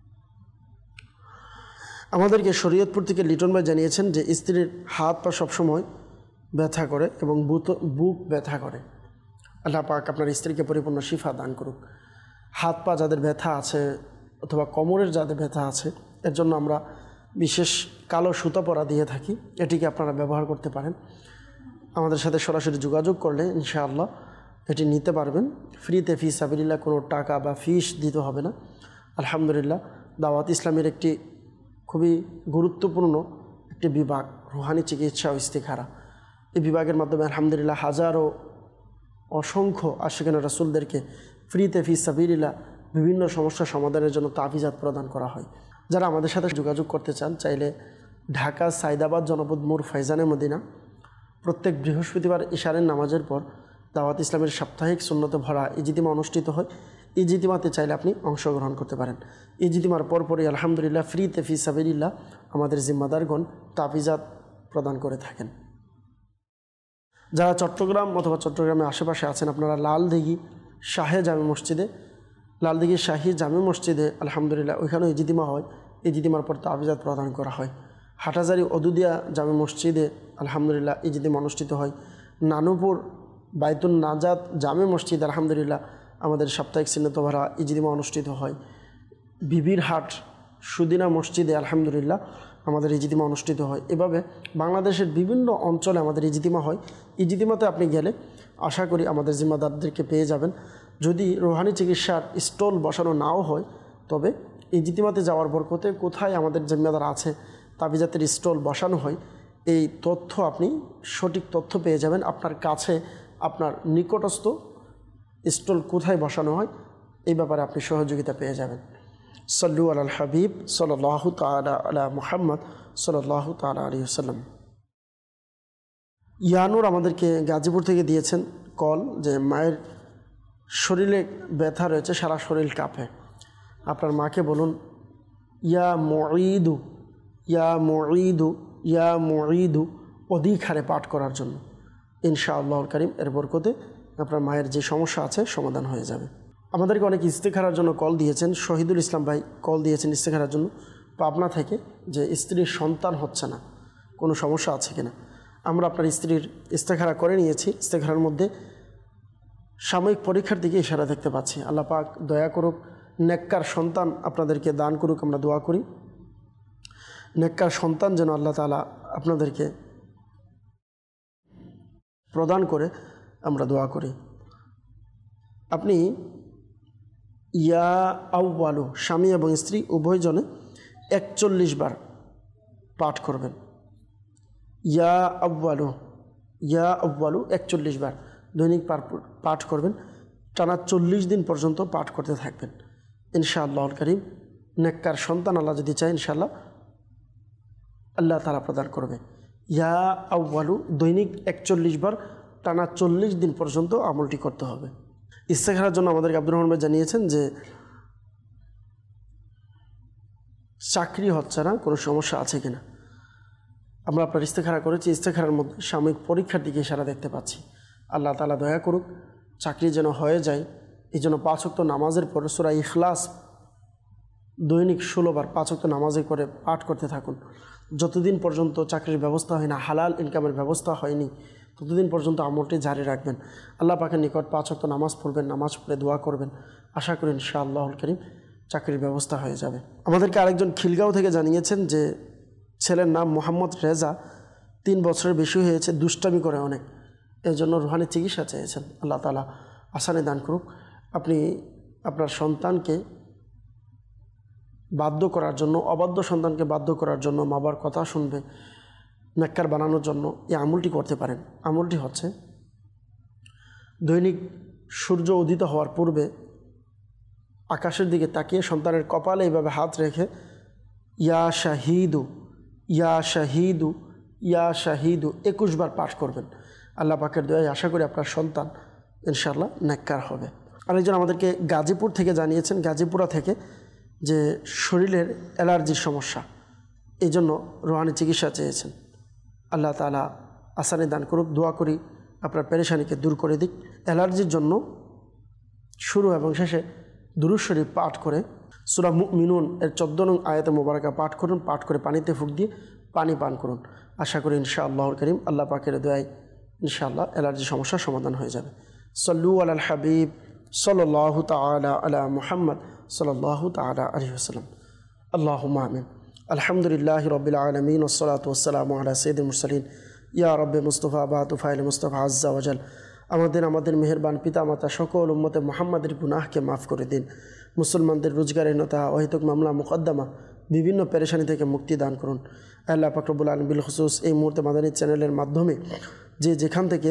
আমাদেরকে শরীয়তপুর থেকে লিটন ভাই জানিয়েছেন যে স্ত্রীর হাত পা সবসময় ব্যথা করে এবং বুক ব্যথা করে। আল্লাহ পাক আপনার স্ত্রীকে পরিপূর্ণ শিফা দান করুক। হাত পা যাদের ব্যথা আছে অথবা কোমরের যাদের ব্যথা আছে, এর জন্য আমরা বিশেষ কালো সুতা পরা দিয়ে থাকি, এটিকে আপনারা ব্যবহার করতে পারেন। আমাদের সাথে সরাসরি যোগাযোগ করলে ইনশাআল্লাহ এটি নিতে পারবেন ফ্রিতে, ফি সাবিলিল্লাহ, কোনো টাকা বা ফিস দিতে হবে না। আলহামদুলিল্লাহ দাওয়াত ইসলামের একটি খুবই গুরুত্বপূর্ণ একটি বিভাগ রুহানি চিকিৎসা ও ইস্তিখারা। এই বিভাগের মাধ্যমে আলহামদুলিল্লাহ হাজারো অসংখ্য আশিকানা রাসূলদেরকে ফ্রিতে ফি সাবিলিল্লাহ বিভিন্ন সমস্যা সমাধানের জন্য তাবিজাত প্রদান করা হয়। যারা আমাদের সাথে যোগাযোগ করতে চান চাইলে ঢাকা সাইদাবাদ জনপদ মোড় ফাইজানে মদিনা প্রত্যেক বৃহস্পতিবার ইশারের নামাজের পর দাওয়াত ইসলামের সাপ্তাহিক সুন্নতে ভরা ইজতিমা অনুষ্ঠিত হয়। ইজতিমাতে চাইলে আপনি অংশগ্রহণ করতে পারেন। ইজতিমার পরপরই আলহামদুলিল্লাহ ফ্রিতে ফি সাবিলিল্লাহ আমাদের জিম্মাদারগণ তাবিজাত প্রদান করে থাকেন। যারা চট্টগ্রাম অথবা চট্টগ্রামের আশেপাশে আছেন আপনারা লালদিঘি শাহে জামে মসজিদে, লালদিঘি শাহী জামে মসজিদে আলহামদুলিল্লাহ ওইখানেও ইজতিমা হয়। ইজতিমার পর তাবিজাত প্রদান করা হয়। হাটাজারি অদুদিয়া জামে মসজিদে আলহামদুলিল্লাহ ইজতিমা অনুষ্ঠিত হয়। নানুপুর বাইতুন নাজাত জামে মসজিদ আলহামদুলিল্লাহ আমাদের সাপ্তাহিক সুন্নত ভরা ইজতিমা অনুষ্ঠিত হয়। বিবির হাট সুদিনা মসজিদে আলহামদুলিল্লাহ আমাদের ইজতিমা অনুষ্ঠিত হয়। এভাবে বাংলাদেশের বিভিন্ন অঞ্চলে আমাদের ইজতিমা হয়। ইজতিমাতে আপনি গেলে আশা করি আমাদের জিম্মাদারদেরকে পেয়ে যাবেন। যদি রুহানি চিকিৎসার স্টল বসানো নাও হয়, তবে ইজতিমাতে যাওয়ার বরকতে কোথায় আমাদের জিম্মাদার আছে, তাবিজাতের স্টল বসানো হয়, এই তথ্য আপনি সঠিক তথ্য পেয়ে যাবেন। আপনার কাছে আপনার নিকটস্থ স্টল কোথায় বসানো হয় এই ব্যাপারে আপনি সহযোগিতা পেয়ে যাবেন। সাল্লু আলাল হাবিব সাল্লাল্লাহু তাআলা আলা মুহাম্মদ সাল্লাল্লাহু তাআলা আলাইহি ওয়াসাল্লাম। ইয়ানুর আমাদেরকে গাজীপুর থেকে দিয়েছেন কল যে মায়ের শরীরে ব্যথা রয়েছে, সারা শরীর কাঁপে। আপনার মাকে বলুন ইয়া মুঈদু ইয়া মুঈদু ইয়া মুঈদু অধিক হারে পাঠ করার জন্য। ইনশাআল্লাহুল কারীম এর বরকতে আপনার মায়ের যে সমস্যা আছে সমাধান হয়ে যাবে। আমাদেরকে অনেক ইস্তেখারার জন্য কল দিয়েছেন। শহীদুল ইসলাম ভাই কল দিয়েছেন ইস্তেখারার জন্য পাবনা থেকে, যে স্ত্রীর সন্তান হচ্ছে না, কোনো সমস্যা আছে কিনা। আমরা আপনার স্ত্রীর ইস্তেখারা করে নিয়েছি। ইস্তেখারার মধ্যে সাময়িক পরীক্ষার দিকে ইশারা দেখতে পাচ্ছি। আল্লাহ পাক দয়া করুক, নেককার সন্তান আপনাদেরকে দান করুক, আমরা দোয়া করি। নেককার সন্তান যেন আল্লাহ তাআলা আপনাদেরকে প্রদান করে আমরা দোয়া করি। আপনি ইয়া আউয়ালু স্বামী এবং স্ত্রী উভয়জনে একচল্লিশ বার পাঠ করবেন। ইয়া আউয়ালু ইয়া আউয়ালু একচল্লিশ বার দৈনিক পাঠ করবেন। টানা চল্লিশ দিন পর্যন্ত পাঠ করতে থাকবেন। ইনশাআল্লাহুল কারীম নেককার সন্তান আল্লাহ যদি চায় ইনশাআল্লাহ আল্লাহ তাআলা প্রদান করবে। ইয়া আউয়ালু দৈনিক একচল্লিশ বার টানা চল্লিশ দিন পর্যন্ত আমলটি করতে হবে। ইস্তেখারার জন্য আমাদেরকে আব্দুর রহমান ভাই জানিয়েছেন যে চাকরি হচ্ছে না, কোনো সমস্যা আছে কিনা। আমরা আপনার ইস্তেখারা করেছি। ইস্তেখারার মধ্যে সাময়িক পরীক্ষার দিকে ইশারা দেখতে পাচ্ছি। আল্লাহ তাআলা দয়া করুক, চাকরি যেন হয়ে যায়। এই জন্য পাঁচ ওয়াক্ত নামাজের পর সূরা ইখলাস দৈনিক ষোলো বার পাঁচ ওয়াক্ত নামাজে করে পাঠ করতে থাকুন। যতদিন পর্যন্ত চাকরির ব্যবস্থা হয় না, হালাল ইনকামের ব্যবস্থা হয়নি, ততদিন পর্যন্ত আমলটি জারি রাখবেন। আল্লাহ পাকের নিকট পাঁচ ওয়াক্ত নামাজ পড়বেন, নামাজ পড়ে দোয়া করবেন। আশা করি ইনশাআল্লাহুল কারীম চাকরির ব্যবস্থা হয়ে যাবে। আমাদেরকে আরেকজন খিলগাঁও থেকে জানিয়েছেন যে ছেলের নাম মোহাম্মদ রেজা, তিন বছরের বেশি হয়েছে, দুষ্টামি করে অনেক, এর জন্য রুহানি চিকিৎসা চেয়েছেন। আল্লাহ তাআলা আসানি দান করুক। আপনি আপনার সন্তানকে বাধ্য করার জন্য, অবাধ্য সন্তানকে বাধ্য করার জন্য, মা বাবার কথা শুনবে, নেককার বানানোর জন্য এই আমলটি করতে পারেন। আমলটি হচ্ছে দৈনিক সূর্য উদিত হওয়ার পূর্বে আকাশের দিকে তাকিয়ে সন্তানের কপালে এইভাবে হাত রেখে ইয়া শাহিদু ইয়া শাহিদু ইয়া শাহিদু একুশ বার পাঠ করবেন। আল্লাহ পাকের দয়ায় আশা করি আপনার সন্তান ইনশাআল্লাহ নেককার হবে। আরেকজন আমাদেরকে গাজীপুর থেকে জানিয়েছেন, গাজীপুরা থেকে, যে শরীরের অ্যালার্জির সমস্যা, এই জন্য রুহানি চিকিৎসা চেয়েছেন। আল্লাহ তাআলা আসানি দান করুক। দোয়া করি আপনার পেরেশানিকে দূর করে দিক। অ্যালার্জির জন্য শুরু এবং শেষে দুরূদ শরীফ পাঠ করে সূরা মুমিনুন এর চোদ্দ নং আয়াতে মোবারকা পাঠ করুন। পাঠ করে পানিতে ফুঁক দিয়ে পানি পান করুন। আশা করি ইনশাআল্লাহুল কারীম আল্লাহ পাকের দয়ায় ইনশাআল্লাহ অ্যালার্জির সমস্যার সমাধান হয়ে যাবে। সাল্লু আলাল হাবিব সাল্লাল্লাহু তাআলা আলা মুহাম্মদ সাল্লাল্লাহু তাআলা আলাইহি ওয়াসাল্লাম। আল্লাহুম্মা আমিন। আলহামদুলিল্লাহি রাব্বিল আলামিন ওয়াসসালাতু ওয়াসসালামু আলা সাইয়্যিদিল মুরসালিন ইয়া রাব্বে মুস্তাফা বা তুফাইল মুস্তাফা আজ্জা ওয়াজাল। আমাদের আমাদের মেহেরবান পিতা মাতা সকল উম্মতে মুহাম্মাদের গুনাহকে মাফ করে দিন। মুসলমানদের রোজগারহীনতা, অহেতুক মামলা মুকদ্দমা, বিভিন্ন পেরেশানি থেকে মুক্তি দান করুন। আল্লাহ পাক রব্বুল আলামিন বিল খুসুস এই মুহূর্তে মাদানী চ্যানেলের মাধ্যমে যে যেখান থেকে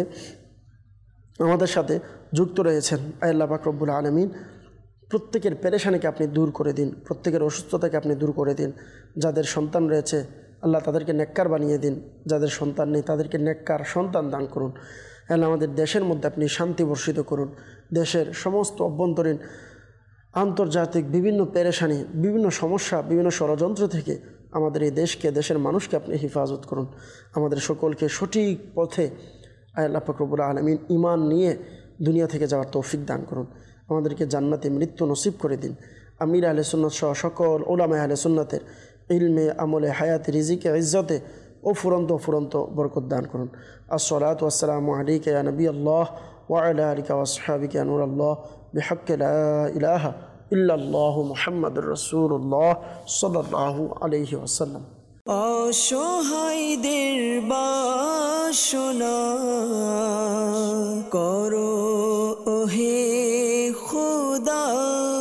আমাদের সাথে যুক্ত রয়েছেন, আল্লাহ পাক রব্বুল আলামিন প্রত্যেকের পেরেশানিকে আপনি দূর করে দিন, প্রত্যেকের অসুস্থতাকে আপনি দূর করে দিন। যাদের সন্তান রয়েছে আল্লাহ তাদেরকে নেককার বানিয়ে দিন, যাদের সন্তান নেই তাদেরকে নেককার সন্তান দান করুন। আল্লাহ আমাদের দেশের মধ্যে আপনি শান্তি বর্ষিত করুন। দেশের সমস্ত অভ্যন্তরীণ আন্তর্জাতিক বিভিন্ন পেরেশানি, বিভিন্ন সমস্যা, বিভিন্ন ষড়যন্ত্র থেকে আমাদের এই দেশকে, দেশের মানুষকে আপনি হেফাজত করুন। আমাদের সকলকে সঠিক পথে আল্লাহ পাক রব্বুল আলামিন ঈমান নিয়ে দুনিয়া থেকে যাওয়ার তৌফিক দান করুন। আমাদেরকে জান্নাতে মৃত্যু নসিব করে দিন। আমির আহলে সুন্নাত সহ সকল উলামা আহলে সুন্নাতের ইলমে, আমলে, হায়াতে, রিজিকে, ইজ্জতে ও ফুরন্ত ফুরন্ত বরকত দান করুন। আসসালাতু ওয়াসসালামু আলাইকা ইয়া নবী আল্লাহ ওয়া আলা আলিকা ওয়া আসহাবিকা ইয়া নূর আল্লাহ বিহাক্কি লা ইলাহা ইল্লাল্লাহু মুহাম্মাদুর রাসূলুল্লাহ সাল্লাল্লাহু আলাইহি ওয়াসাল্লাম। অসহায়দের বাসনা করো ওহে খোদা।